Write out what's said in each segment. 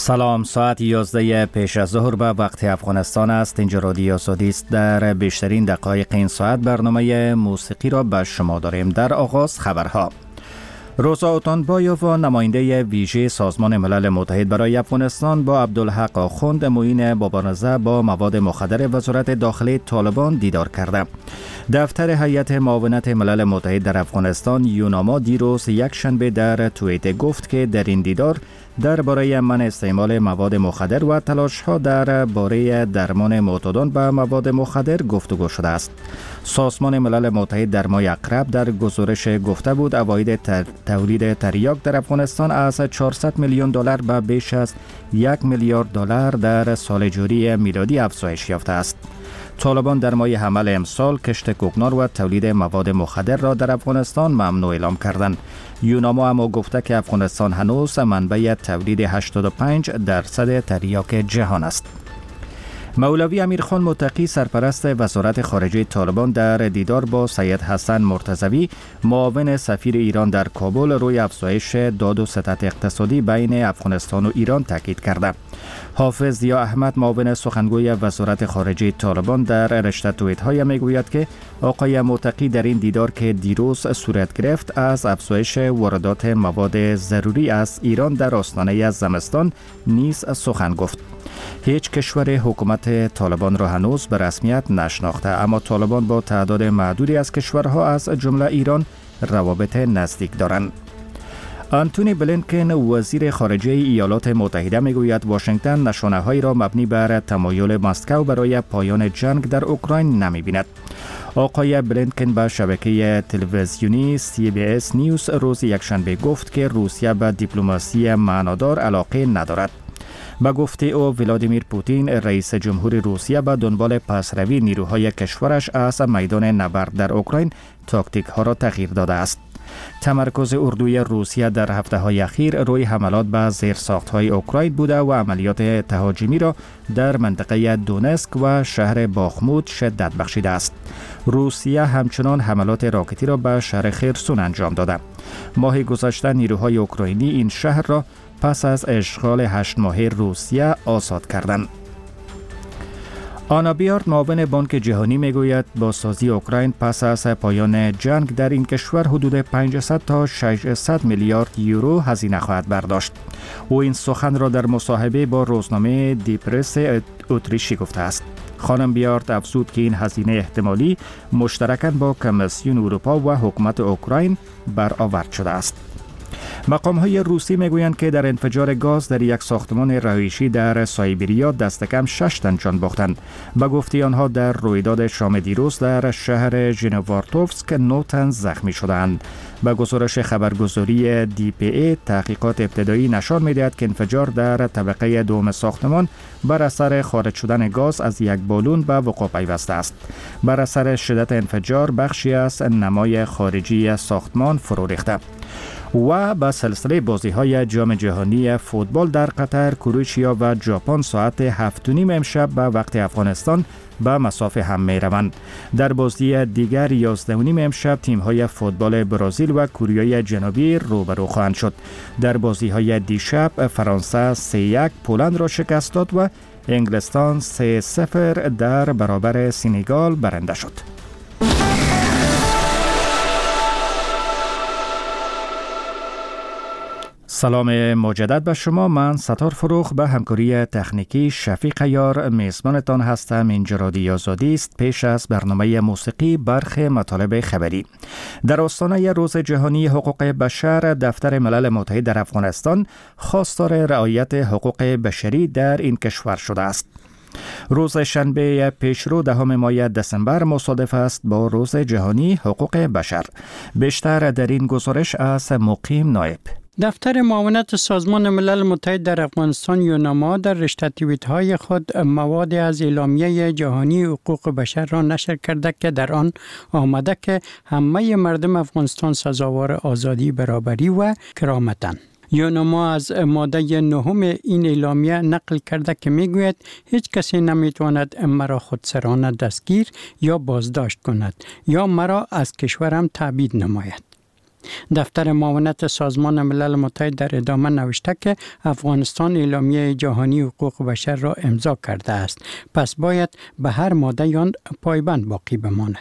سلام، ساعت 11 پیش از ظهر به وقت افغانستان است. اینجا رادیو آزادی است. در بیشترین دقایق این ساعت برنامه موسیقی را به شما داریم. در آغاز خبرها. روزا اوتانبایوف، نماینده ویژه سازمان ملل متحد برای افغانستان، با عبدالحق آخوند، معین مبارزه با مواد مخدر وزارت داخلی طالبان دیدار کرده. دفتر هیئت معاونت ملل متحد در افغانستان یوناما دیروز یک شنبه در توییت گفت که در این دیدار درباره منع استعمال مواد مخدر و تلاش‌ها درباره درمان معتادان به مواد مخدر گفتگو شده است. سازمان ملل متحد در ماه اقرب در گزارش گفته بود عواید تولید تریاک در افغانستان از 400 میلیون دلار به بیش از 1 میلیارد دلار در سال جاری میلادی افزایش یافته است. طالبان در ماه حمل امسال کشت کوکنار و تولید مواد مخدر را در افغانستان ممنوع اعلام کردند. یوناما اما گفته که افغانستان هنوز منبع تولید 85% تریاک جهان است. مولوی امیرخان متقی، سرپرست وزارت خارجه طالبان، در دیدار با سید حسن مرتضوی، معاون سفیر ایران در کابل، روی افزایش داد و ستد اقتصادی بین افغانستان و ایران تاکید کرده. حافظ ضیا احمد، معاون سخنگوی وزارت خارجه طالبان، در رشته توییت‌های میگوید که آقای متقی در این دیدار که دیروز صورت گرفت از افزایش واردات مواد ضروری از ایران در آستانه زمستان نیز سخن گفت. هیچ کشور حکومت طالبان را هنوز به رسمیت نشناخته، اما طالبان با تعداد معدودی از کشورها از جمله ایران روابط نزدیک دارند. آنتونی بلینکن، وزیر خارجه ایالات متحده، میگوید واشنگتن نشانه‌هایی را مبنی بر تمایل مسکو برای پایان جنگ در اوکراین نمی‌بیند. آقای بلینکن به شبکه تلویزیونی CBS نیوز روز یکشنبه گفت که روسیه به دیپلماسی معنادار علاقه ندارد. به گفته او، ولادیمیر پوتین، رئیس جمهور روسیه، به دنبال پسروی نیروهای کشورش از میدان نبرد در اوکراین تاکتیک ها را تغییر داده است. تمرکز اردوی روسیه در هفته‌های اخیر روی حملات به زیرساخت‌های اوکراین بوده و عملیات تهاجمی را در منطقه دونسک و شهر باخموت شدت بخشیده است. روسیه همچنان حملات راکتی را به شهر خرسون انجام داده. ماه گذشته نیروهای اوکراینی این شهر را پس از اشغال 8 ماهه روسیه آزاد کردند. آنا بیارد، معاون بانک جهانی، میگوید بازسازی اوکراین پس از پایان جنگ در این کشور حدود 500 تا 600 میلیارد یورو هزینه خواهد برداشت. او این سخن را در مصاحبه با روزنامه دیپرس اتریشی گفته است. خانم بیارد افزود که این هزینه احتمالی مشترکاً با کمیسیون اروپا و حکومت اوکراین برآورد شده است. مقام‌های روسی میگویند که در انفجار گاز در یک ساختمان رهایشی در سایبریا دست کم 6 تن جان باختند. به گفته آنها در رویداد شام دیروز در شهر ژنوارتوفسک 9 تن زخمی شدند. به گزارش خبرگزاری DPA، تحقیقات ابتدایی نشان می‌دهد که انفجار در طبقه دوم ساختمان بر اثر خارج شدن گاز از یک بالون به وقوع پیوسته است. بر اثر شدت انفجار بخشی از نمای خارجی ساختمان فرو ریخته. و به سلسله بازی‌های جام جهانی فوتبال در قطر، کرواتیا و ژاپن ساعت 7:30 امشب به وقت افغانستان به مصاف هم می‌روند. در بازی دیگر 11:30 امشب تیم‌های فوتبال برزیل و کره جنوبی روبرو خواهند شد. در بازی‌های دیشب فرانسه 3-1 پولند را شکست داد و انگلستان 3-0 در برابر سنگال برنده شد. سلام مجدد به شما. من ستار فروخ به همکاری تکنیکی شفیق یار میزبانتان هستم. اینجا رادیو آزادی است. پیش از برنامه موسیقی برخی مطالب خبری. در آستانه روز جهانی حقوق بشر، دفتر ملل متحد در افغانستان خواستار رعایت حقوق بشری در این کشور شده است. روز شنبه پیشرو 10 ماه دسامبر مصادف است با روز جهانی حقوق بشر. بیشتر در این گزارش از مقیم نایب. دفتر معاونت سازمان ملل متحد در افغانستان یوناما در رشته توییت‌های خود مواد از اعلامیه جهانی حقوق بشر را نشر کرده که در آن آمده که همه مردم افغانستان سزاوار آزادی، برابری و کرامتند. یوناما از ماده 9 این اعلامیه نقل کرده که میگوید هیچ کسی نمیتواند مرا خودسرانه دستگیر یا بازداشت کند یا مرا از کشورم تبعید نماید. دفتر معاونت سازمان ملل متحد در ادامه نوشته که افغانستان اعلامیه جهانی حقوق بشر را امضا کرده است. پس باید به هر ماده آن پایبند باقی بماند.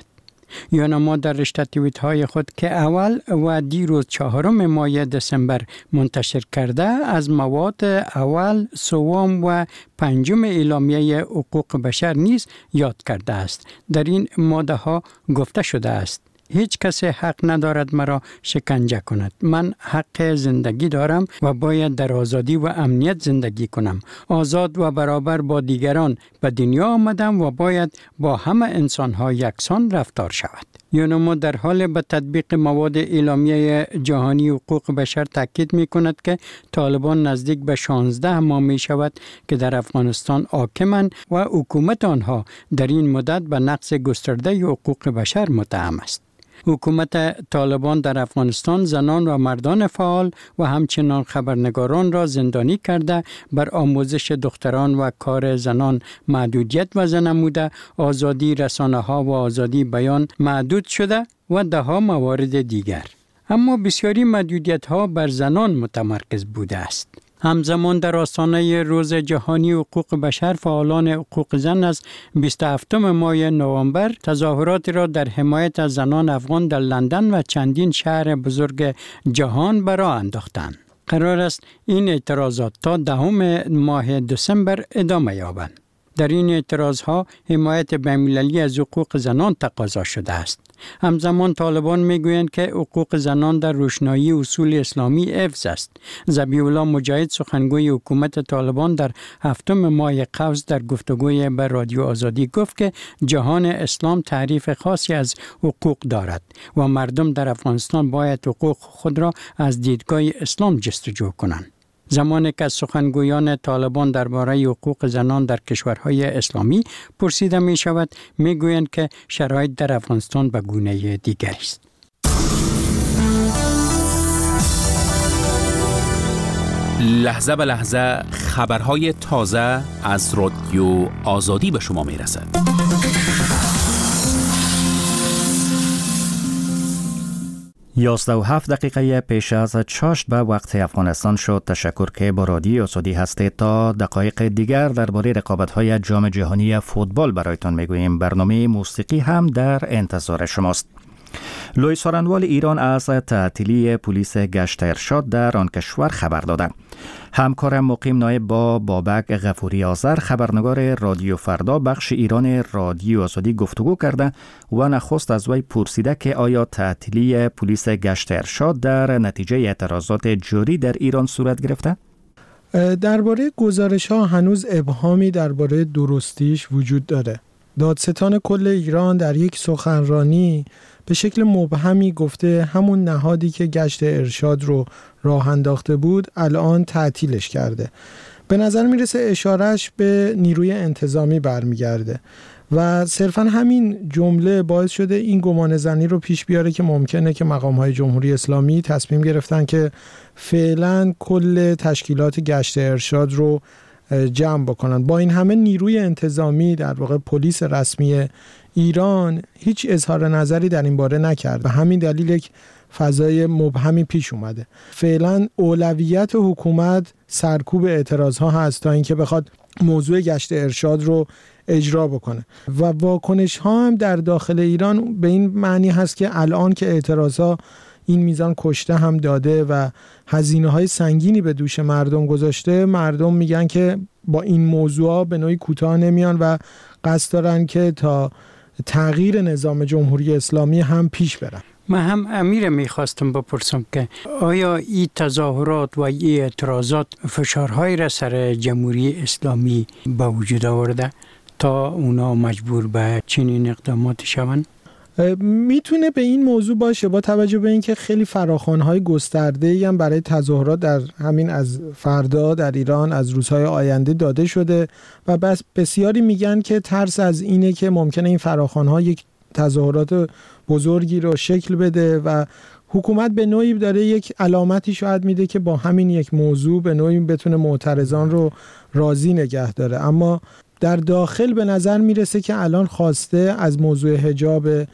یونما در رشته توییت های خود که اول و دیروز 4 ماه دسامبر منتشر کرده از مواد اول، سوم و 5 اعلامیه حقوق بشر نیز یاد کرده است. در این ماده ها گفته شده است: هیچ کسی حق ندارد مرا شکنجه کند. من حق زندگی دارم و باید در آزادی و امنیت زندگی کنم. آزاد و برابر با دیگران به دنیا آمدم و باید با همه انسان‌ها یکسان رفتار شود. یونما در حال به تطبیق مواد اعلامیه جهانی حقوق بشر تاکید می کند که طالبان نزدیک به 16 ماه می شود که در افغانستان حاکمند و حکومت آنها در این مدت به نقض گسترده حقوق بشر متهم است. حکومت طالبان در افغانستان زنان و مردان فعال و همچنان خبرنگاران را زندانی کرده، بر آموزش دختران و کار زنان محدودیت وضع نموده، آزادی رسانه ها و آزادی بیان محدود شده و ده‌ها موارد دیگر. اما بسیاری محدودیت ها بر زنان متمرکز بوده است. همزمان در آستانه روز جهانی حقوق بشر، فعالان حقوق زن از 27 ماه نوامبر تظاهراتی را در حمایت از زنان افغان در لندن و چندین شهر بزرگ جهان به راه انداختند. قرار است این اعتراضات تا 10 ماه دسامبر ادامه یابند. در این اعتراضها حمایت بین‌المللی از حقوق زنان تقاضا شده است. همزمان طالبان میگویند که حقوق زنان در روشنایی اصول اسلامی حفظ است. ذبیح الله مجاهد، سخنگوی حکومت طالبان، در 7 ماه قوس در گفتگوی به رادیو آزادی گفت که جهان اسلام تعریف خاصی از حقوق دارد و مردم در افغانستان باید حقوق خود را از دیدگاه اسلام جستجو کنند. زمانی که از سخنگویان طالبان درباره حقوق زنان در کشورهای اسلامی پرسیده می شود، می گویند که شرایط در افغانستان به گونه دیگری است. لحظه به لحظه خبرهای تازه از رادیو آزادی به شما می رسد. 11:07 دقیقه پیش از چاشت به وقت افغانستان شد. تشکر که با رادیو آزادی هستید. تا دقایق دیگر درباره رقابت‌های جام جهانی فوتبال برایتان میگوییم. برنامه موسیقی هم در انتظار شماست. لوی سارنوال ایران از تعطیلی پلیس گشت ارشاد در آن کشور خبر داده. همکارم مقیم نایب با بابک غفوری آذر، خبرنگار رادیو فردا بخش ایران رادیو آزادی گفتگو کرده و نخست از وی پرسیده که آیا تعطیلی پلیس گشت ارشاد در نتیجه اعتراضات جاری در ایران صورت گرفته؟ درباره گزارش‌ها هنوز ابهامی درباره درستیش وجود داره. دادستان کل ایران در یک سخنرانی به شکل مبهمی گفته همون نهادی که گشت ارشاد رو راه انداخته بود الان تعطیلش کرده. به نظر میرسه اشارهش به نیروی انتظامی برمیگرده و صرفا همین جمله باعث شده این گمان زنی رو پیش بیاره که ممکنه که مقام‌های جمهوری اسلامی تصمیم گرفتن که فعلا کل تشکیلات گشت ارشاد رو جمع بکنن. با این همه نیروی انتظامی، در واقع پلیس رسمی ایران، هیچ اظهار نظری در این باره نکرد. به همین دلیل یک فضای مبهمی پیش اومده. فعلا اولویت حکومت سرکوب اعتراضها هست تا اینکه بخواد موضوع گشت ارشاد رو اجرا بکنه و واکنش ها هم در داخل ایران به این معنی هست که الان که اعتراضها این میزان کشته هم داده و هزینه‌های سنگینی به دوش مردم گذاشته، مردم میگن که با این موضوعا به نوعی کوتاه نمیان و قصد دارن که تا تغییر نظام جمهوری اسلامی هم پیش برن. من هم امیر میخواستم بپرسم که آیا این تظاهرات و این اعتراضات فشارهایی را سر جمهوری اسلامی به وجود آورده تا اونا مجبور به چنین اقداماتی شوند؟ میتونه به این موضوع باشه، با توجه به اینکه خیلی فراخوان‌های گسترده‌ای هم برای تظاهرات در همین از فردا در ایران از روزهای آینده داده شده و بس بسیاری میگن که ترس از اینه که ممکنه این فراخوان‌ها یک تظاهرات بزرگی رو شکل بده و حکومت به نوعی داره یک علامتی شاید میده که با همین یک موضوع به نوعی بتونه معترضان رو راضی نگه داره. اما در داخل به نظر میرسه که الان خواسته از موضوع حجاب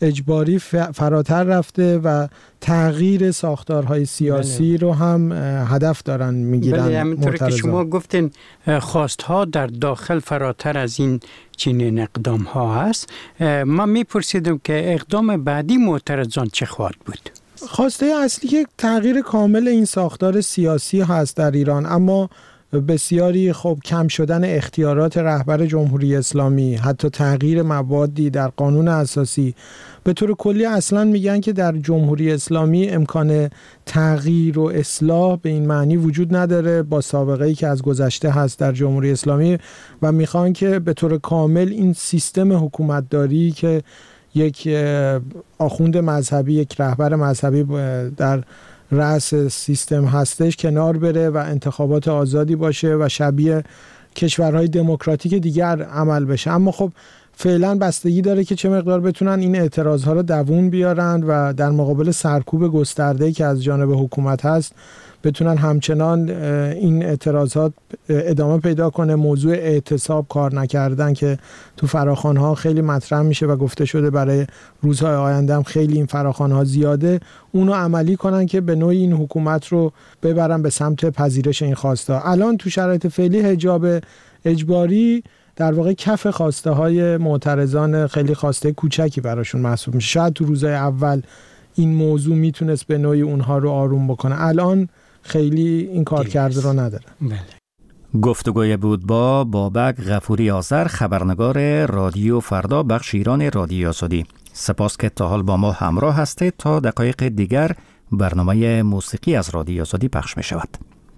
اجباری فراتر رفته و تغییر ساختارهای سیاسی رو هم هدف دارن میگیرن. بله، همینطور که شما گفتین خواستها در داخل فراتر از این چنین اقدام ها هست. ما میپرسیدم که اقدام بعدی معترضان چه خواهد بود؟ خواسته اصلی که تغییر کامل این ساختار سیاسی هست در ایران، اما بسیاری خب کم شدن اختیارات رهبر جمهوری اسلامی، حتی تغییر موادی در قانون اساسی. به طور کلی اصلا میگن که در جمهوری اسلامی امکان تغییر و اصلاح به این معنی وجود نداره با سابقه‌ای که از گذشته هست در جمهوری اسلامی، و میخوان که به طور کامل این سیستم حکومتداری که یک آخوند مذهبی، یک رهبر مذهبی در رأس سیستم هستش کنار بره و انتخابات آزادی باشه و شبیه کشورهای دموکراتیک دیگر عمل بشه. اما خب فعلا بستگی داره که چه مقدار بتونن این اعتراضها رو دوون بیارن و در مقابل سرکوب گسترده‌ای که از جانب حکومت هست بتونن همچنان این اعتراضات ادامه پیدا کنه. موضوع اعتصاب، کار نکردن که تو فراخوان‌ها خیلی مطرح میشه و گفته شده برای روزهای آینده هم خیلی این فراخوان‌ها زیاده، اونو عملی کنن که به نوعی این حکومت رو ببرن به سمت پذیرش این خواسته. الان تو شرایط فعلی حجاب اجباری در واقع کف خواسته های معترضان خیلی خواسته کوچکی براشون محسوب میشه. شاید تو روزهای اول این موضوع میتونست به نوعی اونها رو آروم بکنه، الان خیلی این کار کرده رو نداره. گفتگوی بود با بابک غفوری آذر، خبرنگار رادیو فردا بخش ایران رادیو آزادی. سپاس که تا حال با ما همراه هستید. تا دقایق دیگر برنامه موسیقی از رادیو آزادی پخش می شود.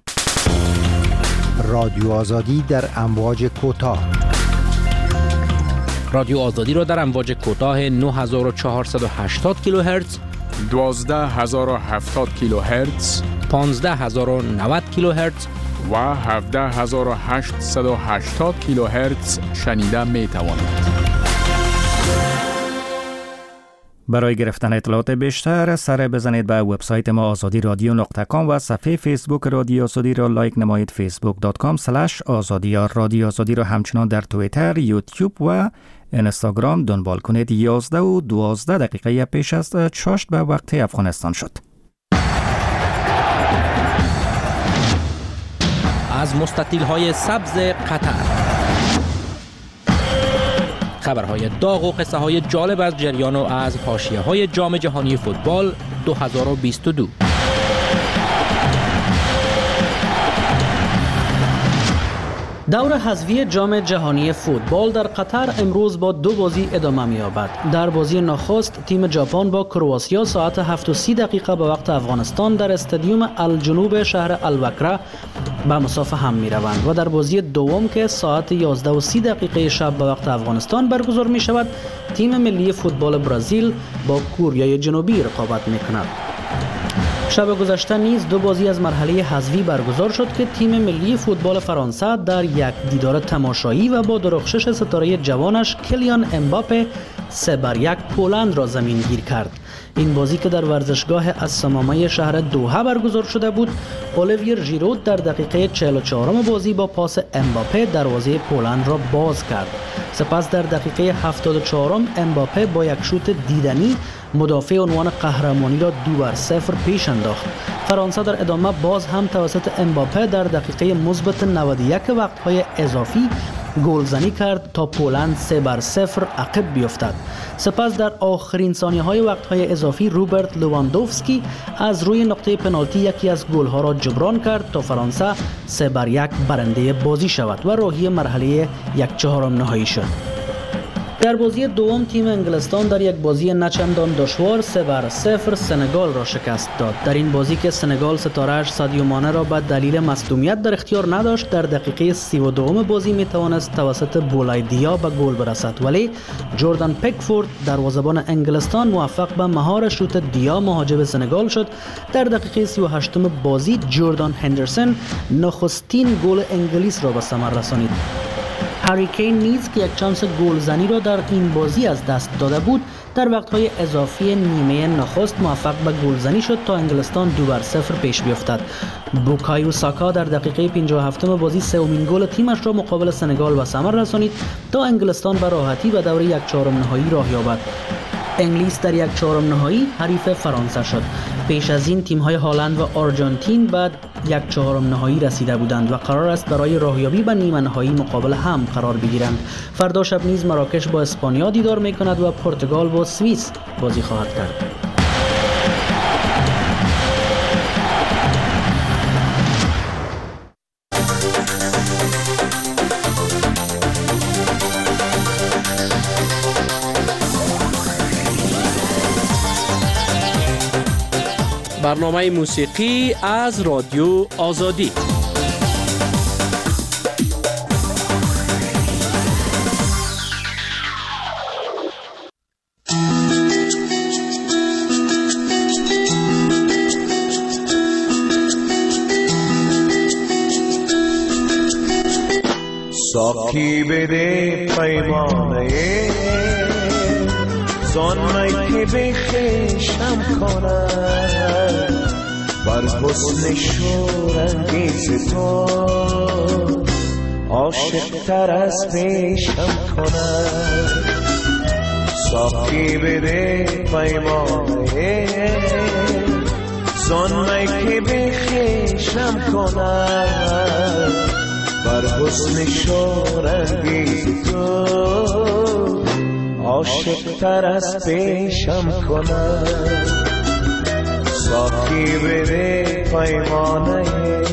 رادیو آزادی در امواج کوتاه. رادیو آزادی را در امواج کوتاه 9480 کیلوهرتز، 12070 کیلوهرتز، 15090 کیلوهرتز و 17880 کیلوهرتز شنیده می توانید. برای گرفتن اطلاعات بیشتر سر بزنید به وبسایت ما azadi.radio.com و صفحه فیسبوک رادیو آزادی را لایک نمایید. facebook.com/azadi. رادیو آزادی را همچنان در توییتر، یوتیوب و اینستاگرام دنبال کنید. 11 و 12 دقیقه پیش از چاشت به وقت افغانستان شد. از مستطیل‌های سبز قطر، خبرهای داغ و قصه های جالب از جریان و از حاشیه‌های جام جهانی فوتبال 2022. دور حذفی جام جهانی فوتبال در قطر امروز با 2 بازی ادامه می‌یابد. در بازی نخست تیم ژاپن با کرواتیا ساعت 7:30 به وقت افغانستان در استادیوم الجنوب شهر الوکره به مسافه هم می‌روند و در بازی دوم که ساعت 11:30 شب به وقت افغانستان برگزار می‌شود تیم ملی فوتبال برزیل با کره جنوبی رقابت می‌کند. شب گذشته نیز 2 بازی از مرحله حذفی برگزار شد که تیم ملی فوتبال فرانسه در یک دیدار تماشایی و با درخشش ستاره جوانش کلیان امباپه 3-1 پولند را زمین گیر کرد. این بازی که در ورزشگاه السمامه شهر دوحه برگزار شده بود، اولیویر ژیرود در دقیقه 44 بازی با پاس امباپه دروازه پولند را باز کرد. سپس در دقیقه 74 امباپه با یک شوت دیدنی مدافع عنوان قهرمانی را 2-0 پیش انداخت. فرانسه در ادامه باز هم توسط امباپه در دقیقه مثبت 91 وقت‌های اضافی گلزنی کرد تا پولند 3-0 عقب بیفتد. سپس در آخرین ثانیه‌های وقت‌های اضافی روبرت لواندوفسکی از روی نقطه پنالتی یکی از گل‌ها را جبران کرد تا فرانسه 3-1 برنده بازی شود و راهی مرحله 1/4 نهایی شد. در بازی دوم تیم انگلستان در یک بازی نچندان دشوار 3-0 سنگال را شکست داد. در این بازی که سنگال ستاره‌اش سادیو مانه را به دلیل مصدومیت در اختیار نداشت، در دقیقه 32 بازی می توانست توسط بولای دیا به گل برسد، ولی جردن پیکفورد دروازه‌بان انگلستان موفق به مهار شوت دیا مهاجم سنگال شد. در دقیقه 38 بازی جردان هندرسون نخستین گل انگلیس را به ثمر رسانید. هری کین نیز که یک چانس گلزنی را در این بازی از دست داده بود، در وقت‌های اضافی نیمه نخست موفق به گلزنی شد تا انگلستان 2-0 پیش بیفتد. بوکایو ساکا در دقیقه 57 بازی سومین گل تیمش را مقابل سنگال به ثمر رسانید تا انگلستان به راحتی به دور 1/4 نهایی راه یابد. انگلیس در 1/4 نهایی حریف فرانسه شد. پیش از این تیم‌های هلند و آرژانتین بعد 1/4 نهایی رسیده بودند و قرار است برای راهیابی به نیمه نهایی مقابل هم قرار بگیرند. فردا شب نیز مراکش با اسپانیا دیدار می‌کند و پرتغال با سوئیس بازی خواهد کرد. برنامه موسیقی از رادیو آزادی. ساقی بده پیمانه زانمی که به خشم کند بر حسن شورانگیز تو عاشق تر از پیشم کند. ساقی بده پیمانه زانمی که به خشم کند بر حسن شورانگیز تو عاشق تر از پیشم کند. ساقی بده پیمانه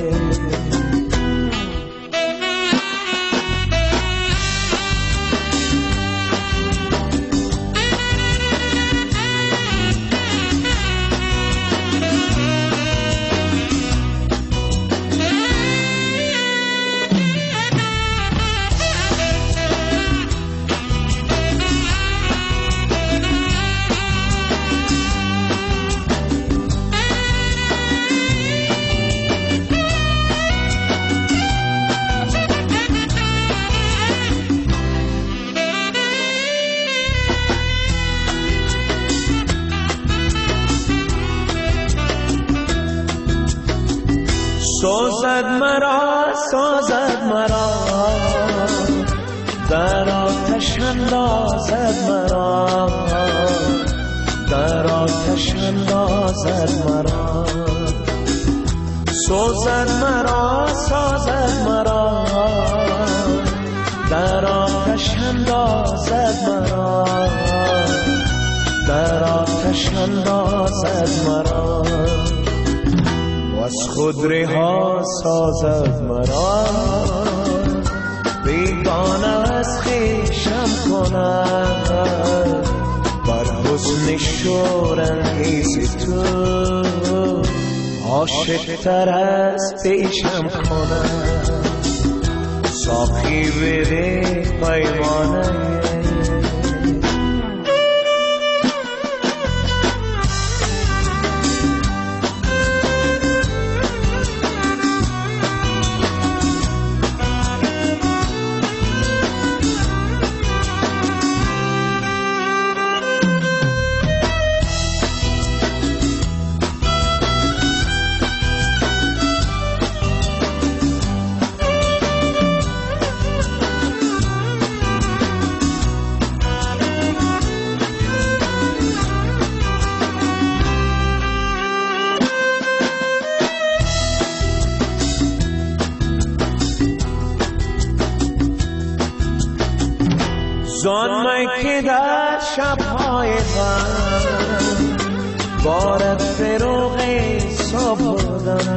سازد مرا در آتش اندازد مرا در آتش اندازد مرا سازد مرا در آتش اندازد مرا در آتش اندازد مرا از خود رها سازد مرا بیگانه از خویشم کند بر حسن شورانگیز تو عاشق تر از پیشم کند. ساقی بده پیمانه زانمی که در شبهای غم بارد فروغ صبحدم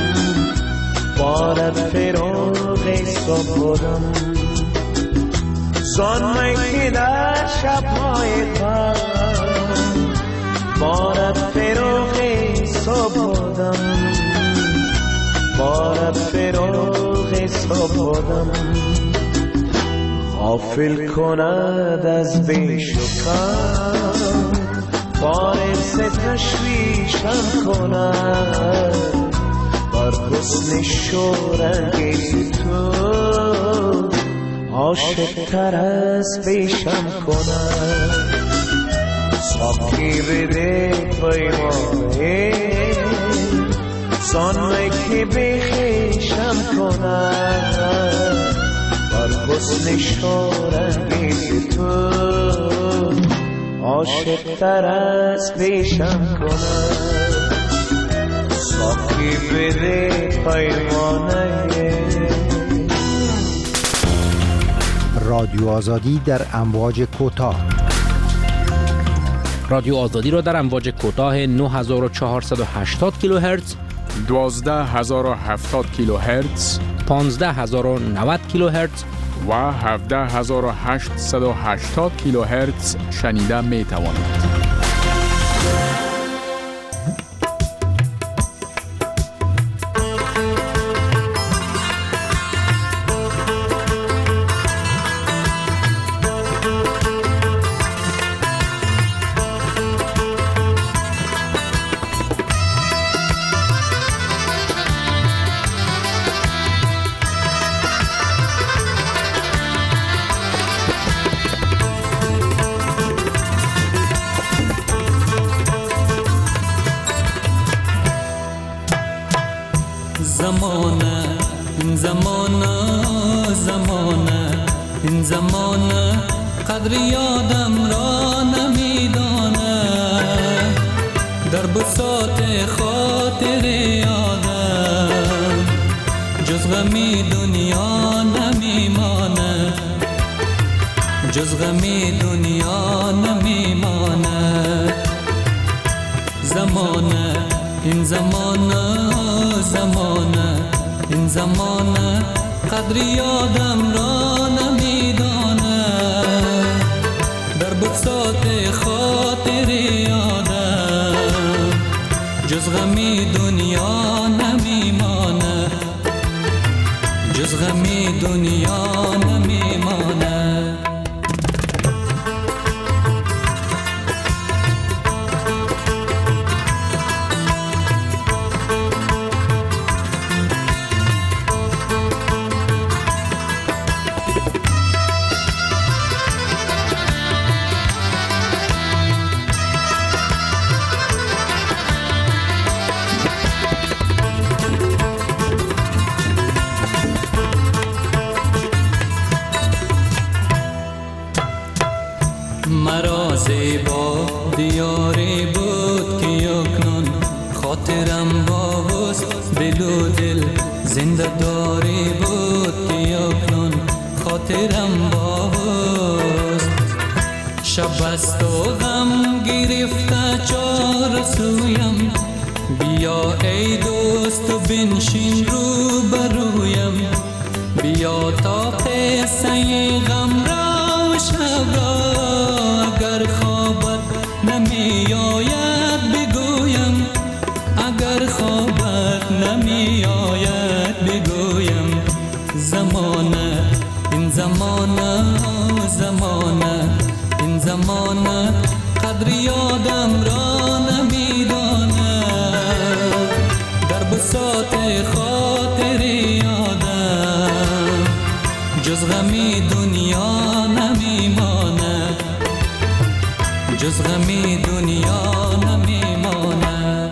بارد فروغ صبحدم زانمی که در شبهای غم بارد فروغ صبحدم بارد فروغ صبحدم غافل کند از بیش و کم باعث تشویشم کند بر حسن شورانگیز تو عاشق تر از پیشم کند. ساقی بده پیمانه زانمی که به خویشم کند بر حسن شورانگیز تو عاشق تر از پیشم کند ساقی بده پیمانه. رادیو آزادی در امواج کوتاه. رادیو آزادی را در امواج کوتاه 9480 کیلوهرتز، 12070 کیلوهرتز، 15090 کیلوهرتز و 17880 کیلوهرتز شنیده می توانید. این زمانه قدر یادم را نمیدانه، در بساط خاطر یادم جز غمی دنیا نمیمانه، جز غمی دنیا نمیمانه. زمانه این زمانه این زمانه قدر یادم را نمیدانه، در بساط خاطر یادم جز غمی دنیا نمیمانه، جز غمی دنیا نمیمانه. مرا زیبا دیاری بود که اکنون خاطرم با حسن دل و دل زنده داری بود که اکنون خاطرم با حسن. شب است و غم گرفته چار سویم، بیا ای دوست و بنشین رو برویم، بیا تا قصه غم را و شب را اگر خوابت نمی آید بگویم، اگر خوابت نمی آید بگویم. زمانه این زمانه این زمانه قدر یادم را نمیدانه، در بساط خاطر یادم جز غمی دنیا نمیمانه، جز غمی دنیا نمیمانه.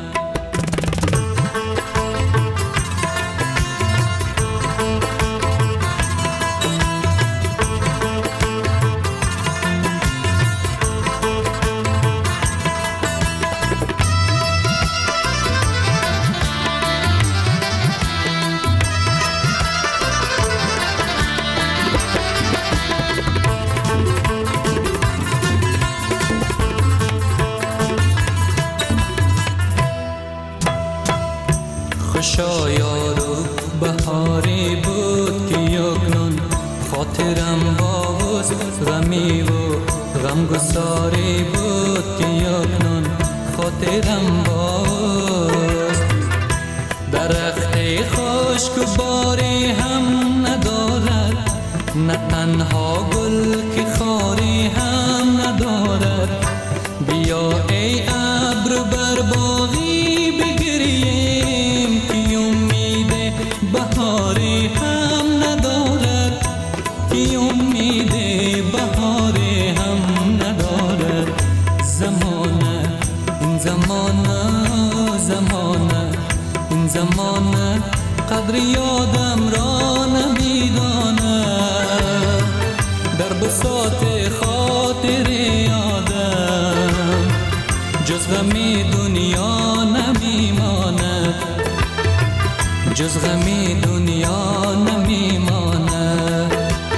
خوشا یارو بهاری بود که اکنون خاطرم با حسن غمی و غمگساری بود که اکنون خاطرم با حسن. درخت خشک و باری هم ندارد، نه تنها گل که خاری هم ندارد. بیا ای ابر بر باغی بگریم که امید بهاری هم ندارد، که امید بهاری هم ندارد. زمانه این این زمانه قدر یادم را نمیدانه، در بساط خاطر یادم جز غم دنیا نمیماند، جز غم دنیا نمیماند.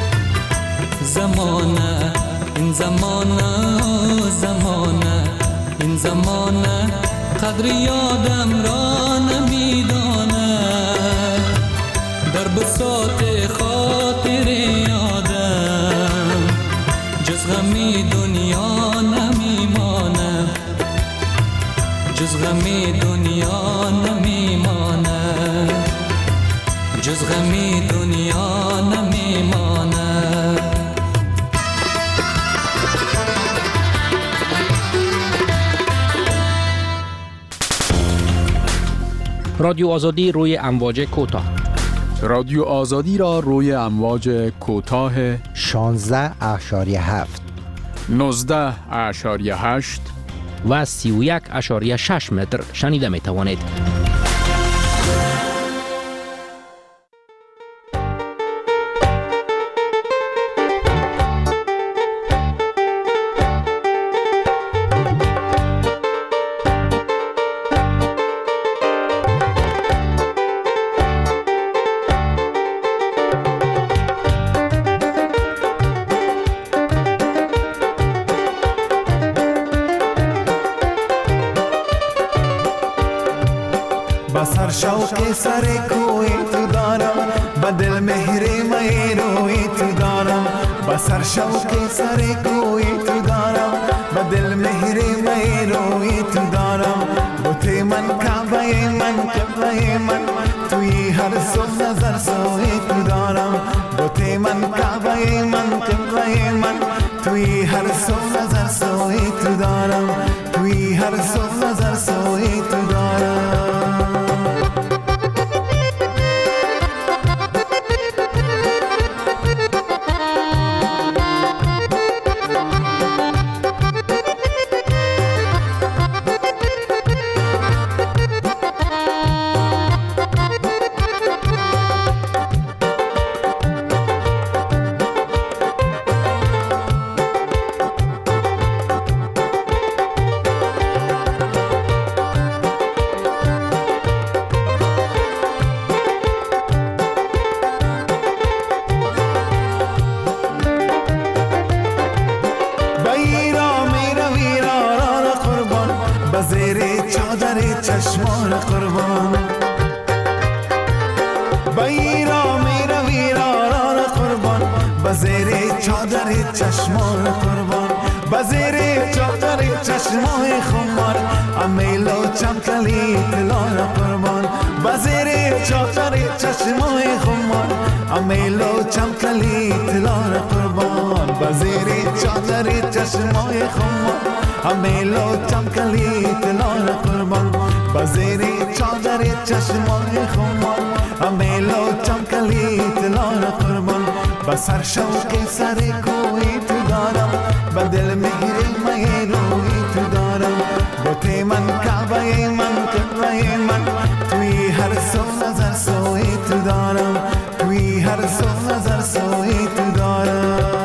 زمانه این زمانه، زمانه این زمانه قدر یادم را نمیداند. در بساط خاطر یادم جز غم دنیا نمیماند، جز غم دنیا نمیماند، جز غم دنیا نمیماند. رادیو آزادی روی امواج کوتاه. رادیو آزادی را روی امواج کوتاه 16.7 19.8 و 31.6 متر شنیده می توانید. بسر شوق سر کوی تو دارم، بدل مهر میروی تو دارم. بسر شوق سر کوی تو دارم، بدل مهر میروی تو دارم. بوته من کعبه من قبله من، توی هر سو نظر سوی تو دارم. بوته من کعبه من قبله من، توی هر سو نظر سوی تو دارم. توی هر سو نظر سوی تو دارم. چشمان قربان بیرا میرا ویران قربان، بزیر چادر چشمان قربان. بزیر چادر چشمان خمار، امیلو چمکلی تلان قربان. بزیر چادر چشمان خمار، امیلو چمکلی تلان قربان. بزیر چادر چشمان خمار، امیلو چمکلی تلان قربان. بزیر چادر چشمان خمار، امیلو چمکلی تلان قربان. بسر شوق سر کوی تو دارم، بدل مهر میروی تو دارم. بوته من کعبه من قبله من، توی هر سو نظر سوی تو دارم. توی هر سو نظر سوی تو دارم.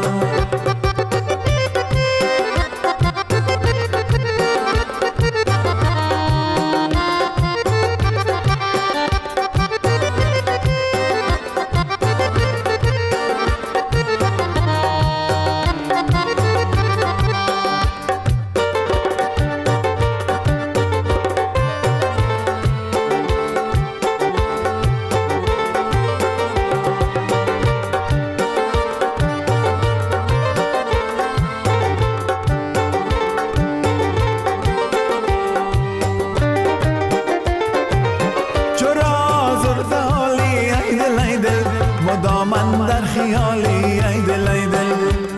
مدامن در خیالی ای دل ای دل،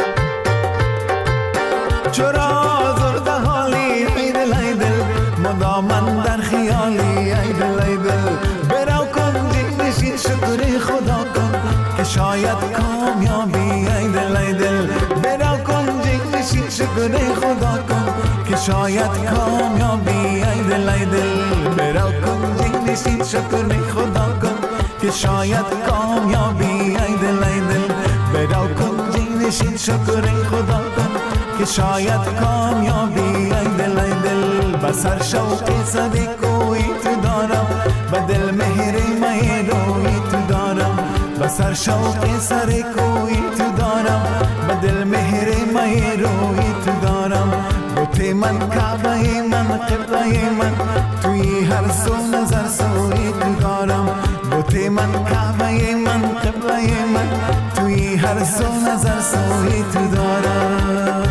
چرا زرده حالی ای دل ای دل. مدامن در خیالی ای دل ای دل. برو کن جی نشین شکر خدا کن که شاید کامیابی ای دل ای دل. برو کن جی نشین شکر خدا کن که شاید کامیابی ای دل ای دل. برو کن جی نشین شکر خدا کن که شاید کامیابی ای دل ای دل. برو کن جی نشین شکر خدا کن که شاید کامیابی ای دل ای دل. بسر شوق صدی کوی تو دارم به دل مهر روی تو دارم بسر شوق سر کوی تو دارم به دل مهر روی تو دارم بوت من کعبه من قبله من توی هر سو نظر سوی تو دارم بوت من کعبه من قبله من توی هر سو نظر سوی تو دارم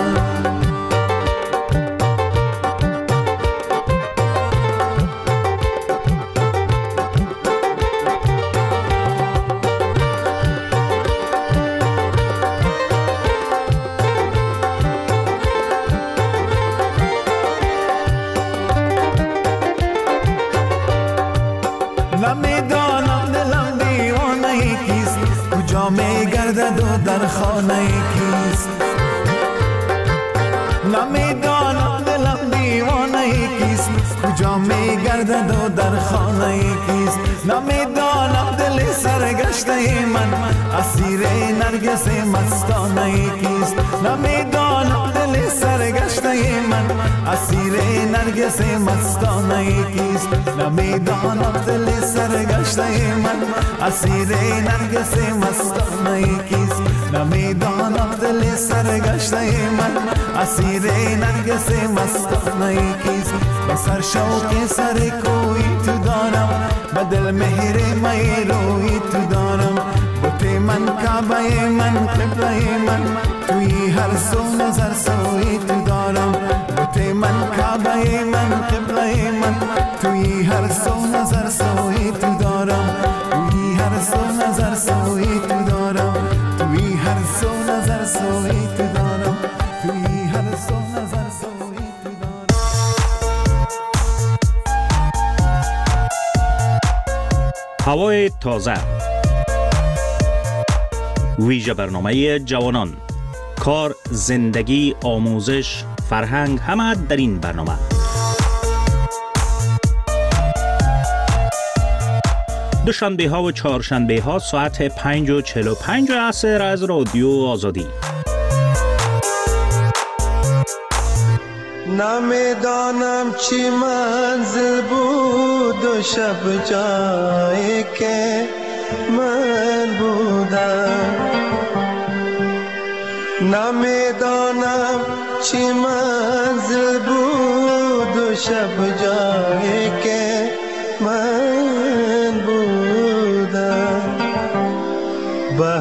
در خانه کیست نمیدانم دلم دیوانه کیست کجا میگردد و در خانه کیست نمیدانم دل سرگشته من اسیر نرگس مستانه کیست نمیدانم دل سرگشته من اسیر نرگس مستانه کیست نمیدانم دل سرگشته من اسیر نرگس مستانه کیست نمیدانم دل سرگشته من اسیر نرگس مستانه کیست بسر شوق سر کوی تو دارم به دل مهر روی تو دارم بوت من کعبه من قبله من توی هر سو نظر سوی تو دارم بوت من کعبه من قبله من توی هر سو نظر سوی تو دارم توی هر سو نظر سوی تو دارم توی هر سو نظر سوی تو دارم توی هر سو نظر سوی تو دارم هوای تازه ویژه برنامه جوانان کار، زندگی، آموزش، فرهنگ همه در این برنامه. دوشنبه ها و چهارشنبه ها ساعت 5:45 عصر از رادیو آزادی. نمیدانم چی منزل بود و شب جایی که من بودم نمیدانم چی منزل بود و شب جایی که من بودم به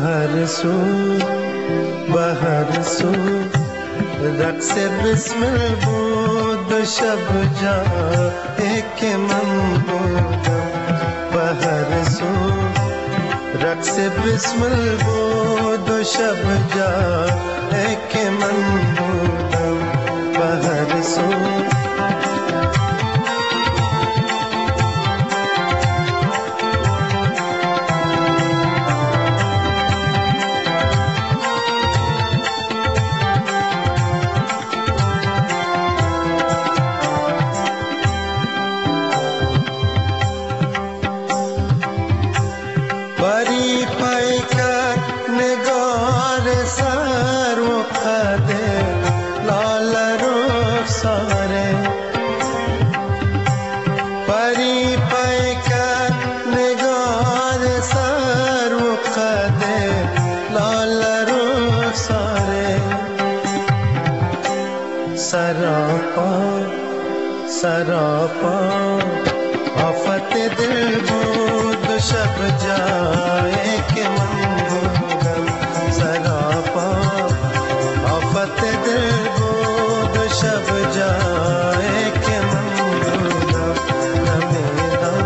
هر سو رقص بسمل بود و شب جایی که من بودم به هر سو رقص بسمل بود و شب جایی که من بودم به هر سو सरापा आफत दिल بود शब जाए के मन बुगम सरापा आफत दिल بود शब जाए के मन बुगम नमेदा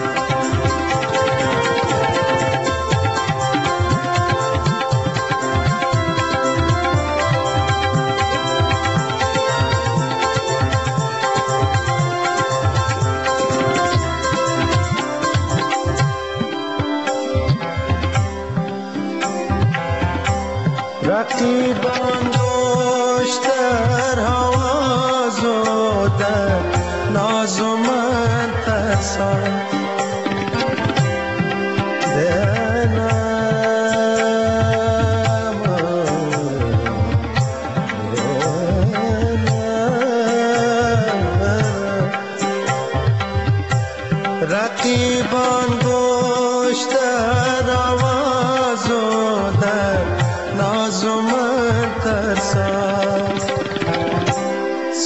رقیبان دوشتر حواز و در ناز و من ترسان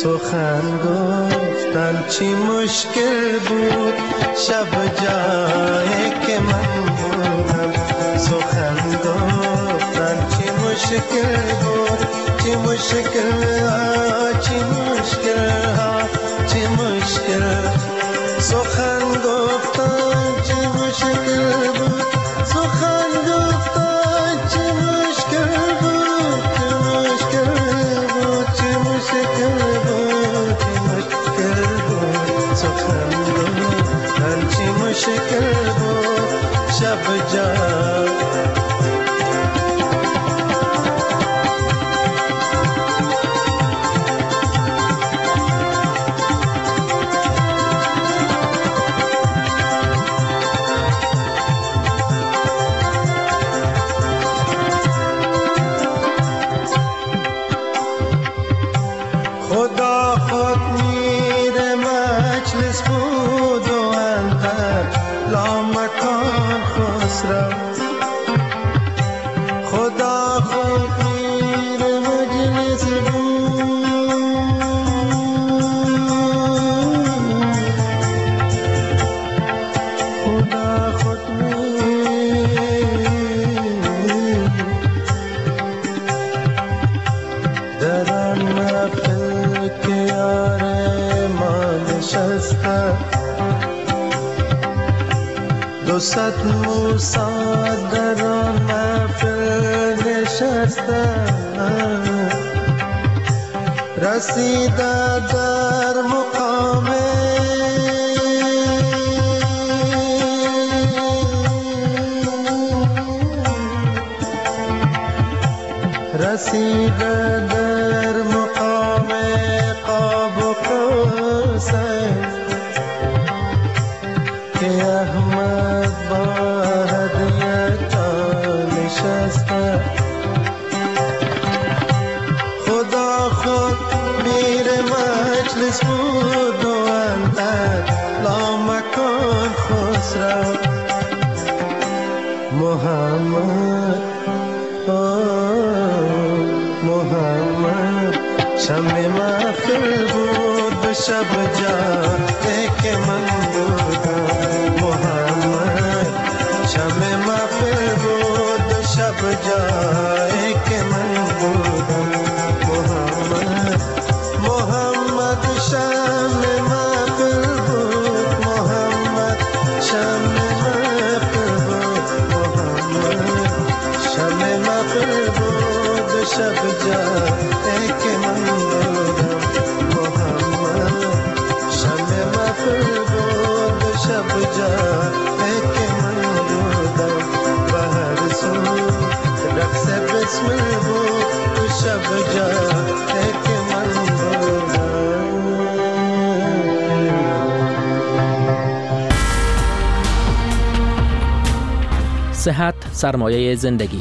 سخن گفتن چی مشکل بود شب جایی که من بودم سخن گفتن چی مشکل بود چی مشکل ها چی مشکل ها چی مشکل سخن گفتن چی مشکل بود سخن گفتن چی مشکل بود چی مشکل بود چی مشکل بود چی مشکل بود سخن گفتن چی مشکل بود شب جان دوست موسا در محفل نشستن رسیده در مقام رسیده در مقام قاب و قوسین که احمد با هدیه نشسته خدا خود میر مجلس بود و اندر لامکان خسرو محمد محمد شمع محفل بود به شب جاده که من بودم محمد شمع محفل بود به شب جاده که من بودم محمد محمد شمع محفل بود محمد شمع محفل بود محمد شمع محفل بود به شب جاده که من بودم محمد شمع محفل بود به شب جاده که من بودم به هر سو رقص بسمل بود به شب جاده که من بودم. صحت سرمایه زندگی.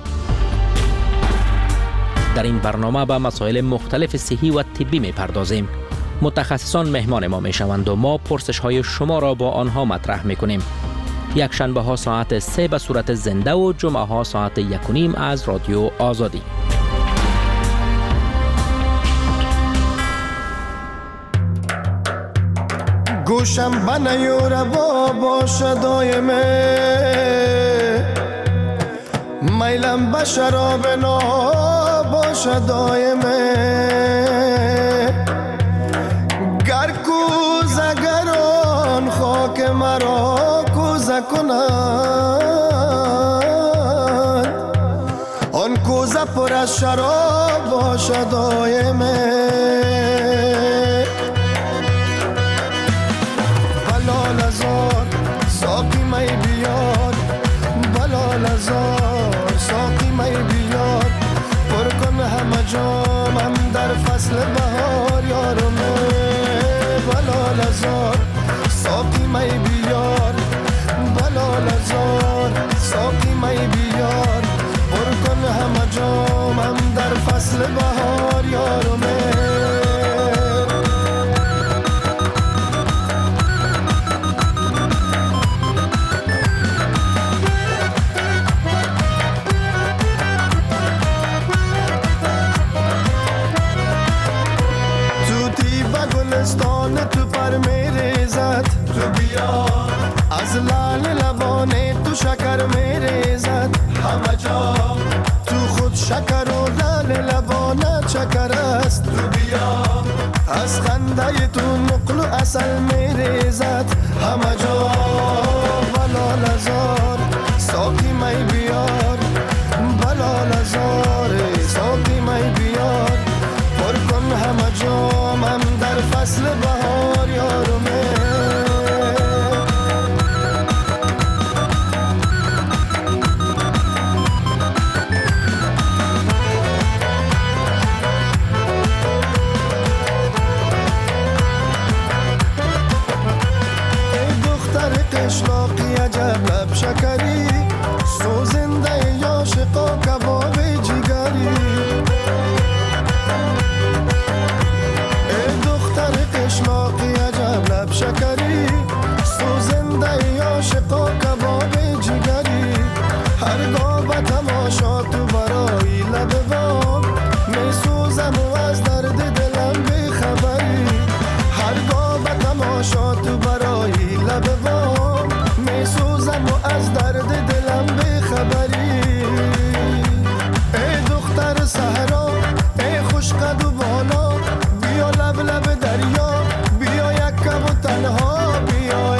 در این برنامه به مسائل مختلف صحی و طبی می‌پردازیم. متخصصان مهمان ما میشوند و ما پرسش های شما را با آنها مطرح میکنیم. یک شنبه ها ساعت 3 به صورت زنده و جمعه ها ساعت 1:30 از رادیو آزادی. گوشم بنیور باشه دایمه میلم به شراب نا باشه دایمه گر کوزه گران خاک مرا کوزه کنند آن کوزه پر از شراب باشه دایمه بلال ازار ساقی می بیار بلال ازار ساقی می بیار پر کن همه جامم در فصل بهار یارمه بلال ازار ساقی می بیار بلال ازار ساقی می بیار پر کن همه جامم در فصل بهار یارمه گلستان تو پر میریزد تو بیا از لال لبانه تو شکر میریزد همه جا تو خود شکر و لال لبانه چکر است تو بیا از خنده تو نقل و اصل میریزد همه جا بلال ازار ساقی می بیار بلال ازار ساقی می بیار پر کن همه جامم در فصل بهار یارمه ای دختر قشلاقی عجب لب شکری سوزنده عاشقا کباب جگری قشلاقی عجب لب شکری سوزنده عاشقا کباب جگری هرگاه به تماشا تو برای لب بام می سوزم و از درد دلم بیخبری هرگاه به تماشا تو برای لب بام می سوزم و از درد دلم بیخبری ای دختر صحرا ای خوش قد و بالا بیا لب لب دریا بیا یک کم و تنها بیا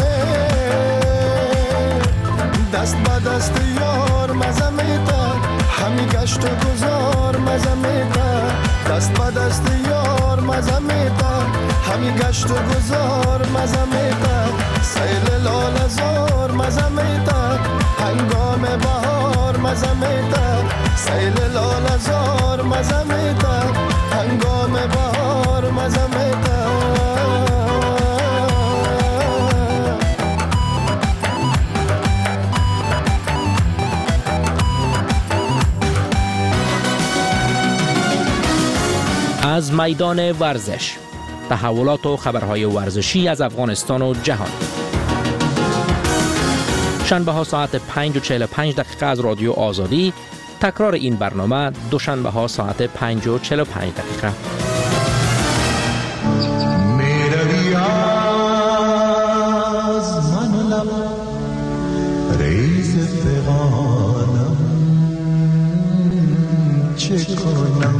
دست به دست یار مزه میده همی گشت و گذار مزه میده دست به دست یار مزه میده همی گشت و گذار مزه میده سیل لال زار مزه میده هنگام بهار مزه میده سیل لال زار مزه میده هنگام بهار مزه میده از میدان ورزش تحولات و خبرهای ورزشی از افغانستان و جهان. شنبه ها ساعت 5:45 از رادیو آزادی. تکرار این برنامه دوشنبه ها ساعت 5:45. میروی از من لب ریز فغانم چه کنم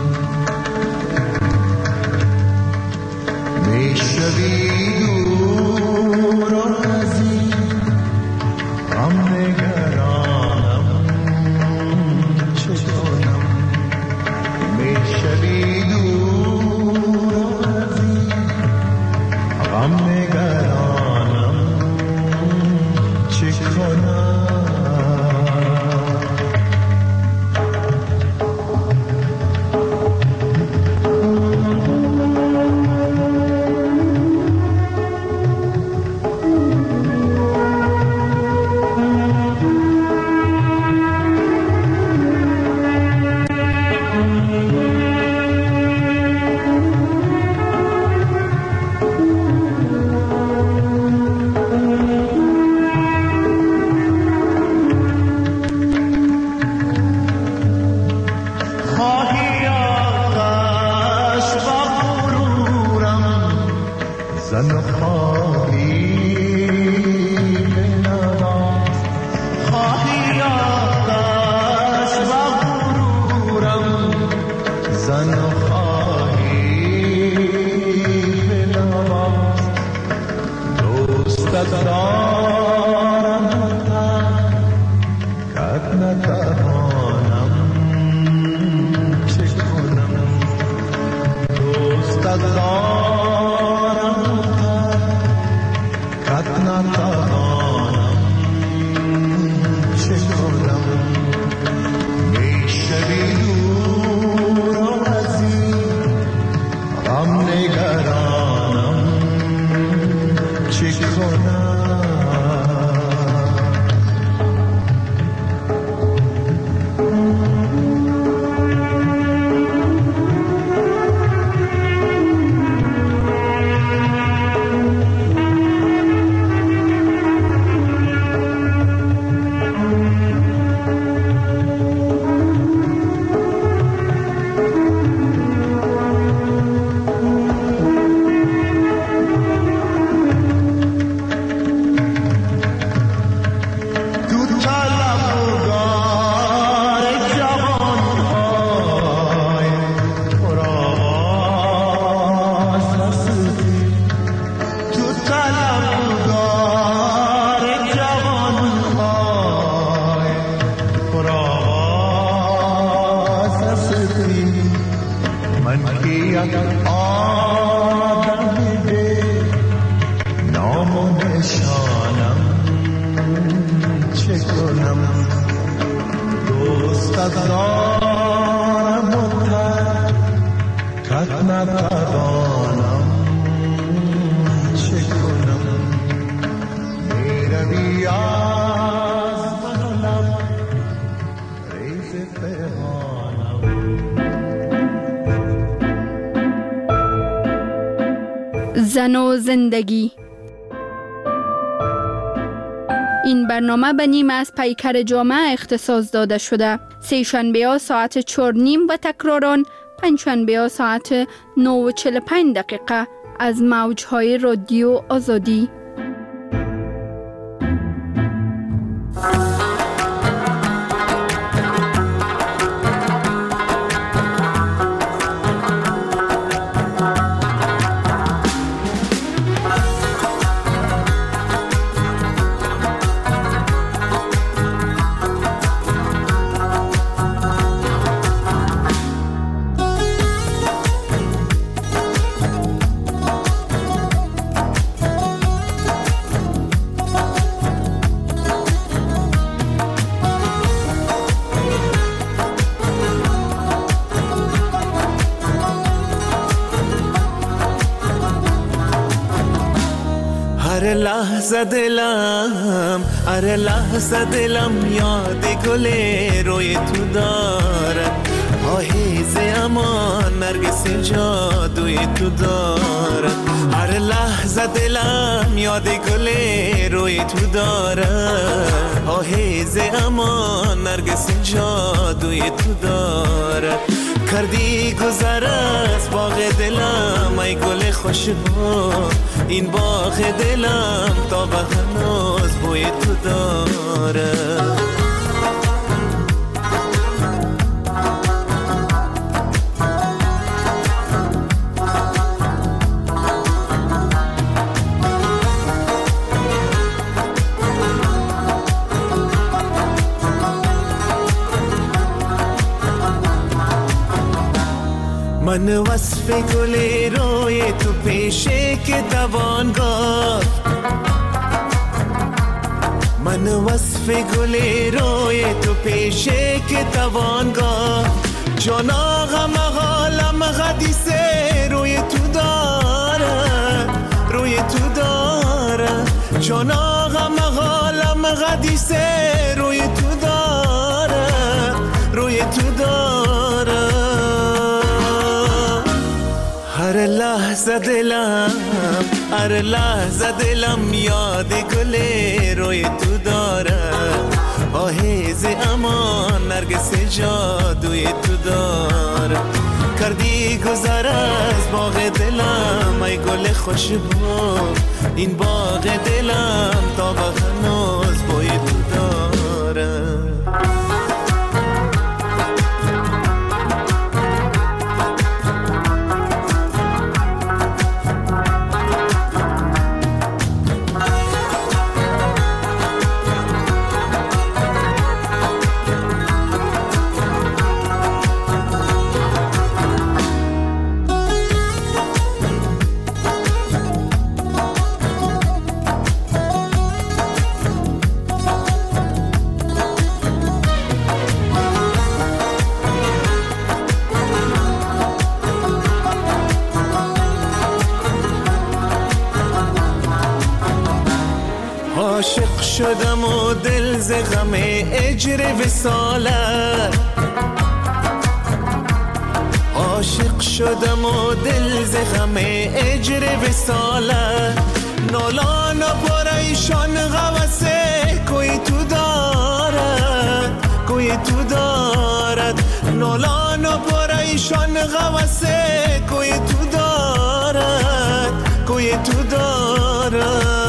میشوی دور و نزدیک غم نگرانم چه کنم میشوی دور و نزدیک غم نگرانم چه کنم زن و زندگی. این برنامه به نیمه از پیکر جامعه اختصاص داده شده. سه شنبه ها ساعت 4:30 و تکراران پنجشنبه ها ساعت 9:45 از موجهای رادیو آزادی. هر لحظه دلم، هر لحظه دلم یاد گل روی تو دارد. آهیز امان نرگس جادوی تو دارد. هر لحظه دلم یاد گل روی تو دارد. آهیز امان نرگس جادوی تو دارد. کردی گذر از باغ دلم ای گل خوشبو، این باغ دلم تا به هنوز بوی تو داره. من وصف گل روی تو پیشه که توانگاه، من وصف گل روی تو پیشه که توانگاه. جان آغم حالم حدیثه روی تو داره، روی تو داره. جان آغم حالم حدیثه روی تو داره، روی تو داره. هر لحظه دلم، هر لحظه دلم یاد گل روی تو داره. آهیز امان نرگس جادوی تو داره. کردی گذر از باغ دلم ای گل خوشبو، این باغ دلم تا به هنوز بوی تو داره. عاشق شدم و دل ز غم اجر وصالت، عاشق شدم و دل ز غم اجر وصالت. نالان و پریشان غوثه کوی تو دارد، کوی تو دارد. نالان و پریشان غوثه کوی تو دارد، کوی تو دارد.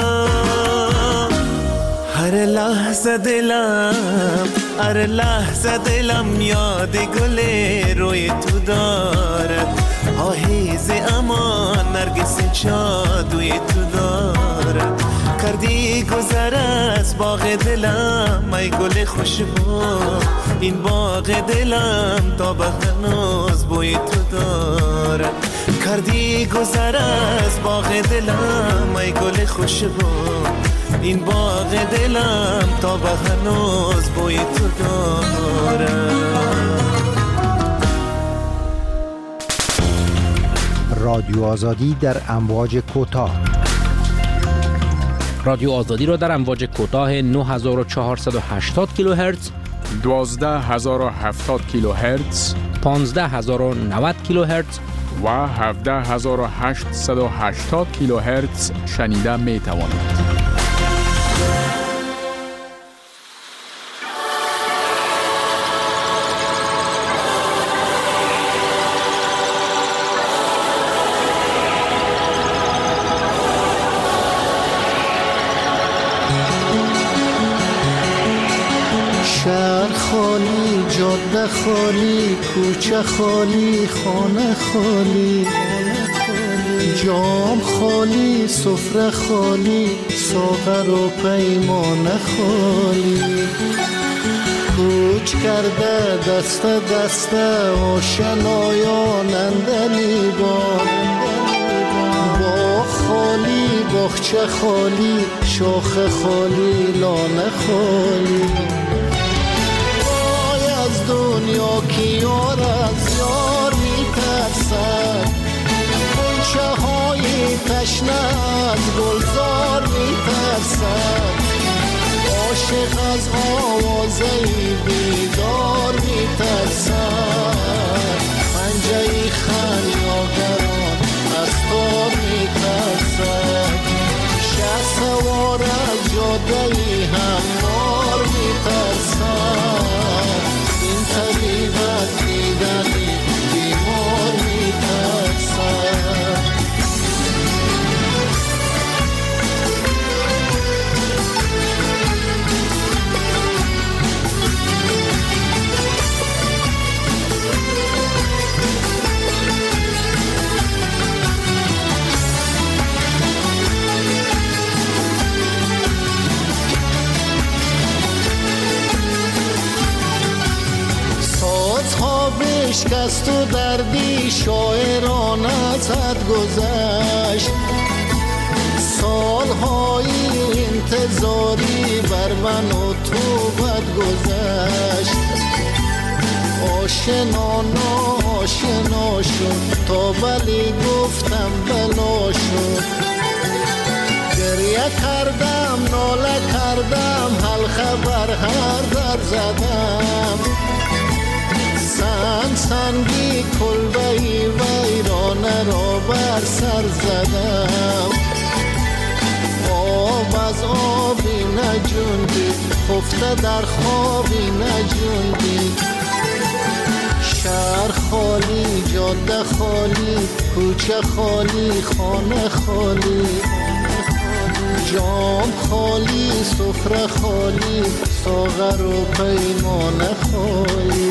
هر لحظه دلم، هر لحظه دلم یاد گل روی تو دارد. آهیز امان نرگس جادوی تو دارد. کردی گذر از باغ دلم ای گل خوشبو، این باغ دلم تا به هنوز بوی تو دارد. کردی گذر از باغ دلم ای گل خوشبو، این باغ دلم تا به هنوز بوی تو دارد. رادیو آزادی در امواج کوتاه. رادیو آزادی را در امواج کوتاه 9480 کیلوهرتز، 12070 کیلوهرتز، 15090 کیلوهرتز و 17880 کیلوهرتز شنیده می توانید. شهر خالی، جاده خالی، کوچه خالی، خانه خالی، جام خالی، سفره خالی، ساغر و پیمانه خالی. کوچ کرده دست دست آشنایان اندلیبان، باغ خالی، باغچه خالی، شاخ خالی، لانه خالی. دنیا کی یار از یار می ترسد، غنچه های تشنه از گلزار می ترسد، عاشق از آوازه بیدار می ترسد، پنجه خمیازگران از تار می ترسد، شه سوار از جاده هموار می ترسد، طبیب از دیدنی بیمار می ترسد. بشکست و دردی شاعران از حد گذشت، سالهای انتظاری بر من و تو بد گذشت، آشنا ناشنا شد تا بلی گفتم بلا شد، گریه کردم ناله کردم حلقه بر هر در زدم، سنگی کلبهی ویرانه را بر سر زدم، آب از آبی نجوندی خفته در خوابی نجوندی، شهر خالی، جاده خالی، کوچه خالی، خانه خالی، جام خالی، سفره خالی، ساغر و پیمانه خالی.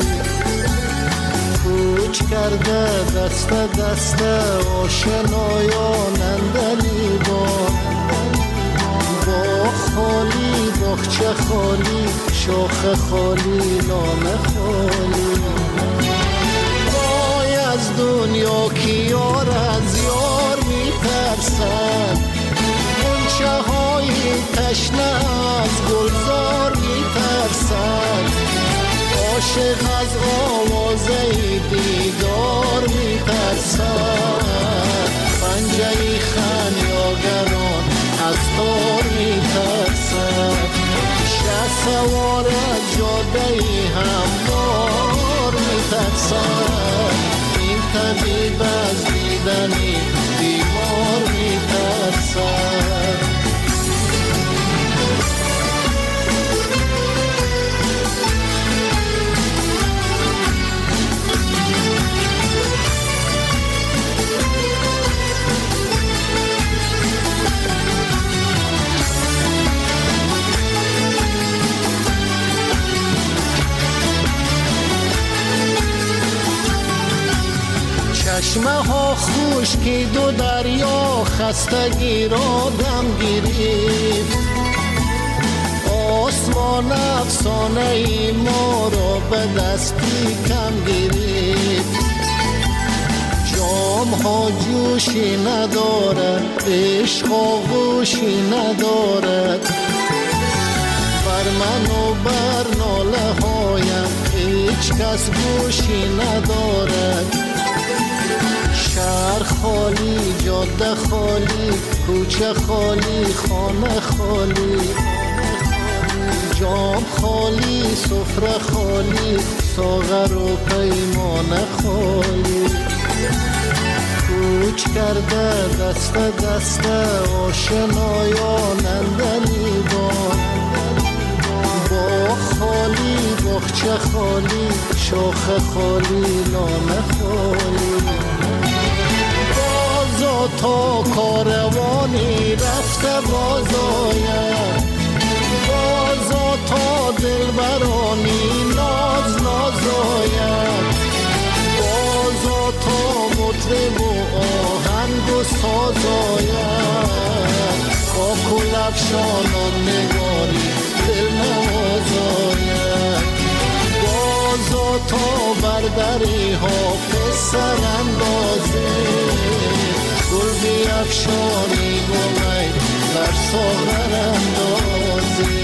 کوچ کرده دست دست آشنایان اندلیبان، باغ خالی، باغچه خالی، شاخ خالی، لانه خالی. وای از دنیا کی یار از یار می ترسد، غنچه های تشنه از گلزار می ترسد، عاشق از آوازه دیدار می ترسد، پنجه خمیازگران از تار می ترسد، شه سوار از جاده هموار می ترسد، این طبیب از دیدنی بیمار می ترسد. چشمه ها خشکید و دریا خستگی را دم گرفت، آسمان افسانه ای ما را به دستی کم گرفت، جام ها جوشی ندارد، عشق آغوشی ندارد، بر من و بر ناله هایم هیچ کس گوشی ندارد، شهر خالی، جاده خالی، کوچه خالی، خانه خالی، جام خالی، سفره خالی، ساغر و پیمانه خالی. کوچ کرده دست دست آشنایانندنی با خالی بخچه خالی شاخ خالی لانه خالی بازا تا کاروانی رفته بازاید بازا تا دلبرانی ناز نازاید بازا تا مطرب و آهنگ و سازاید با کلفشانان نگاری دل نوازاید بازا تا بردری حافظ سر اندازه گل بیفشانی گلی در ساغر اندازه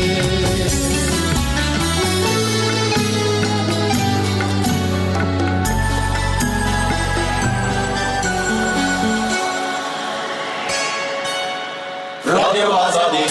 رادیو آزادی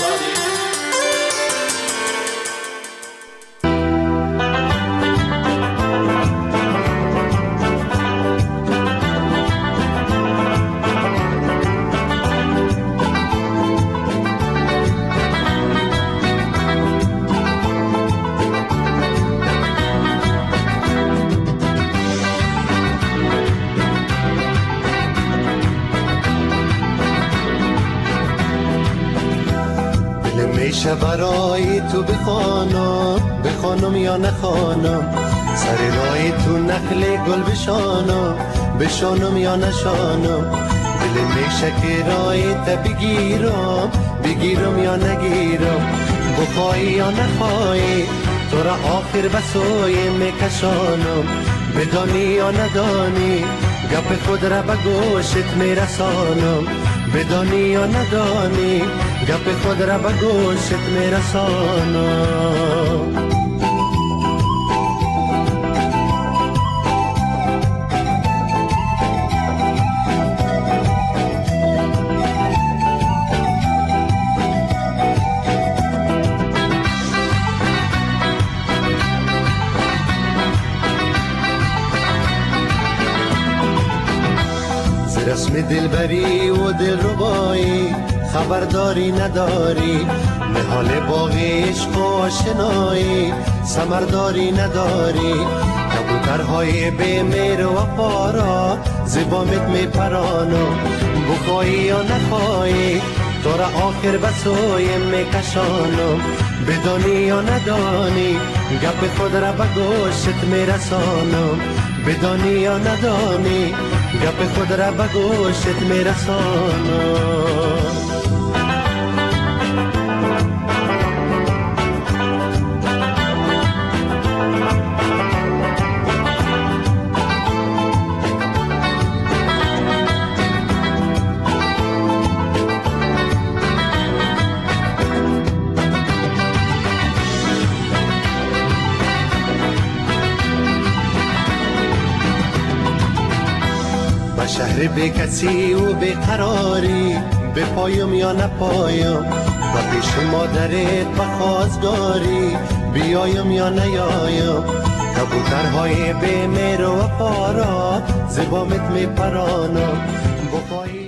میشه برای تو بخوانم یا نخوانم سر رای تو نخل گل بشانم یا نشانم دل میشه که رای تا بگیرم یا نگیرم بخوای یا نخوای تو را آخر بسوی میکشانم بدانی یا ندانی گپ خود را به گوشت میرسانم بدانی یا ندانی گپ خود را به گوشت میرسانم رسم دلبری و دلربایی خبرداری نداری نهال باغ عشق و آشنایی ثمرداری نداری کبوترهای به مهر و وفا زبامت میپرانم بخوای یا نخوای تو را آخر بسوی میکشانم بدانی یا ندانی گپ خود را به گوشت میرسانم بدانی یا ندانی گپ خود را به گوشت میرسانم شهر به کسی و به قراری به پایم یا نپایم و پیش مادرت بخواستگاری بیایم یا نیایم کبوترهای به مهر و وفا زبامت میپرانم بخوای